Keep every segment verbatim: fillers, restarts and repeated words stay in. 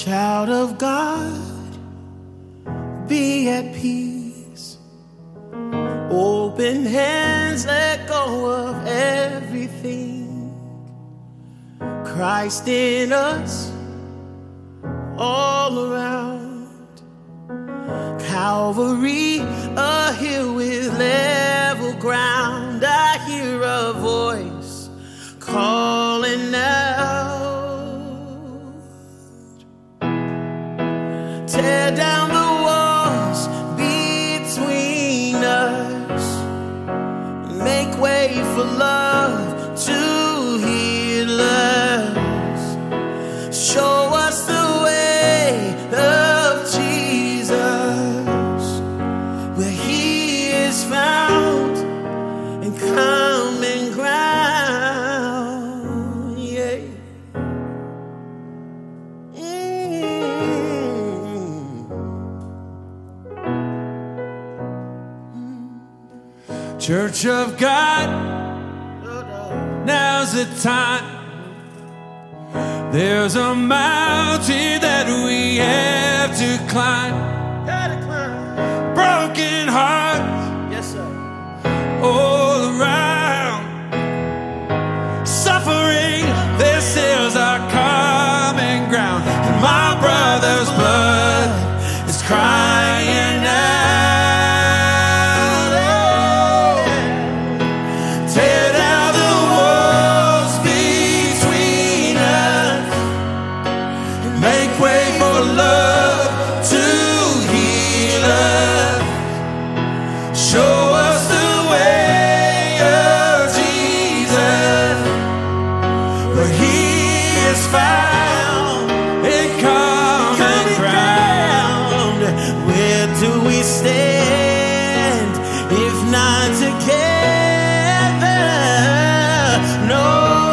Child of God, be at peace. Open hands, let go of everything. Christ in us, all around. Calvary, a hill with level ground. I hear a voice calling out. Tear down the walls between us. Make way for love to heal us. Show us the way of Jesus, where He is found in common ground. Yeah. Church of God, now's the time. There's a mountain that we have to climb. Gotta climb. Broken hearts, Yes, sir. all around. Suffering, this is our common ground. And my brother's blood is crying out. Tear down the walls between us and make way for love to heal us. Show us the way of Jesus, where He is found in common ground. Where do we stand if not together? No,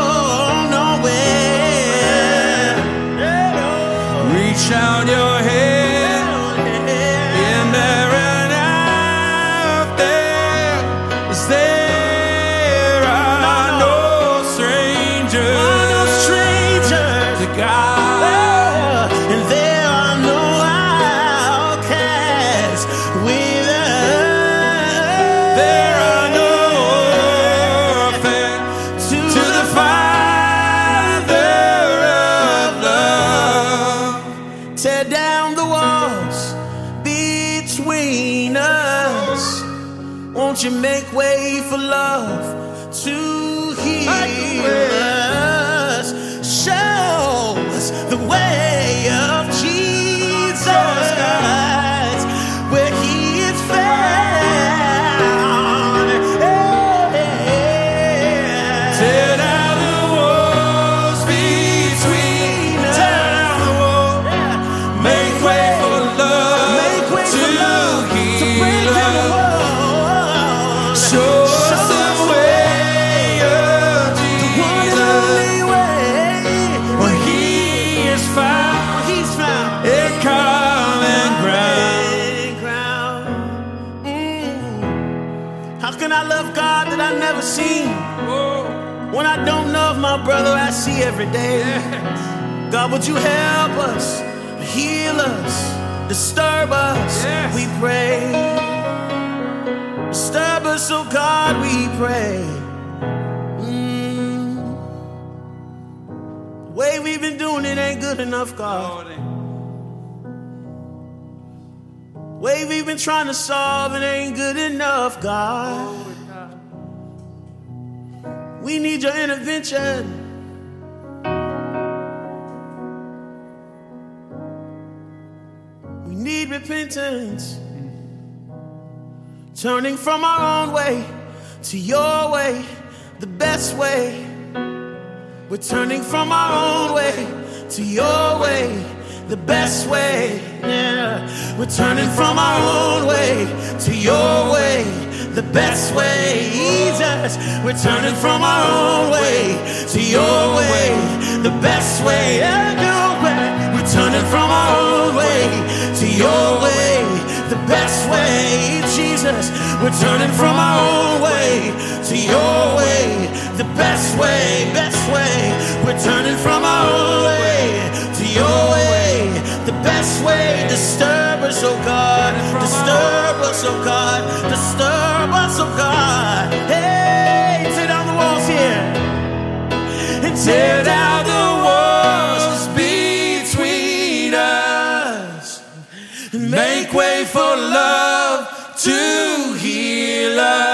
nowhere. Reach out your hand in there and out there. 'Cause there are no strangers No strangers to God. and there are no outcasts with us. There are no orphans to, to the Father of love. tear down the walls between us. Won't you make way for love to heal us? Show us the way of Jesus Christ, where He is found. Tear down the walls between us. Tear down the wall. Make way for love Make way to for love to break heal down the us. wall. Show us the way of One and Jesus, only way. where He is found He's found in common ground. ground. Mm. How can I love God that I've never seen, Oh, when I don't love my brother I see every day? yes. God, would you help us, heal us, disturb us, Yes. we pray. Disturb us, oh God, we pray. Mm. The way we've been doing it ain't good enough, God. Lord, The way we've been trying to solve it ain't good enough, God. We need your intervention. We need repentance. Turning from our own way to your way, the best way. We're turning from our own way to your way, the best way. Yeah. We're turning from our own way to your way, the best way. Jesus, we're turning from our own way to your way, the best way. Yeah, your way. We're turning from our own way to your way, the best way. Jesus, we're turning from our own way to your way, the best way, best way. We're turning from our own way to your way, way. Disturb us, oh God. Disturb us, oh God. Disturb us, oh God. Hey, tear down the walls here. And tear down the walls between us. And make way for love to heal us.